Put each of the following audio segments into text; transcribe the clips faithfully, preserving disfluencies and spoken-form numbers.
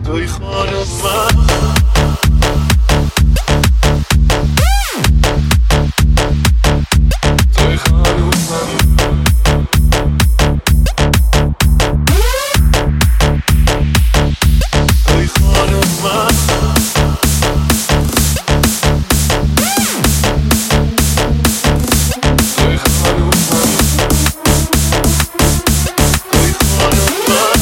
توی خانم من توی خانم من توی خانم من توی خانم من توی خانم من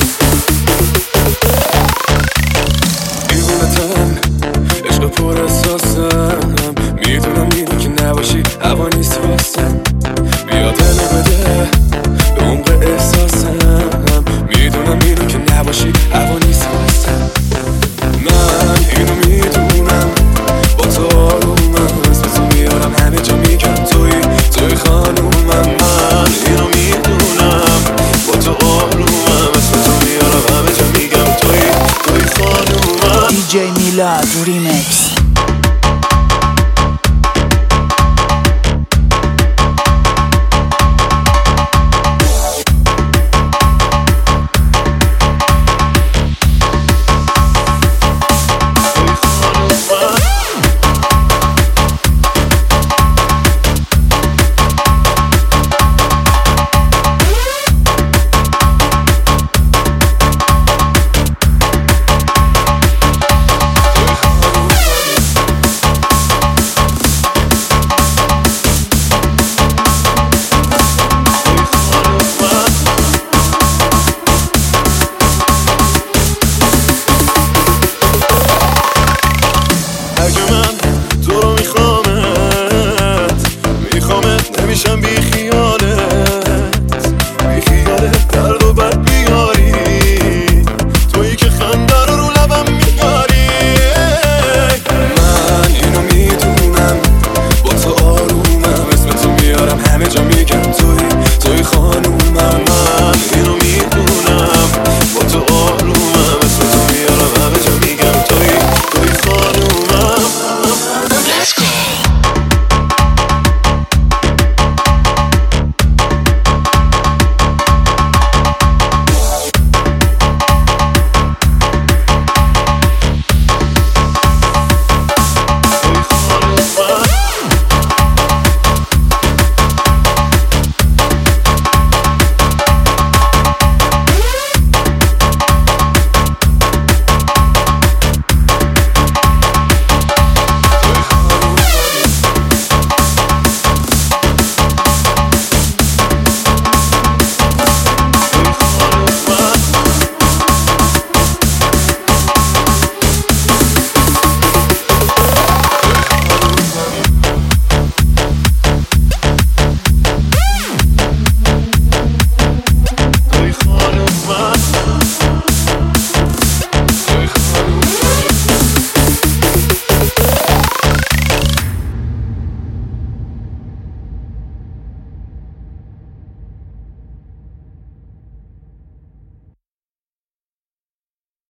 دیوونتم عشق پر احساسم میدونم اینو که نباشی هوا نیست واسم بیا دلو بده به عمق احساسم میدونم اینو که نباشی هوا نیست واسم من اینو میدونم با تو آرومم اسم تو میارم همه جا میگم توی توی خانومم من اینو میدونم با تو آرومم اسم تو میارم همه جا میگم توی توی خانومم دی جی میلاد ریمیکس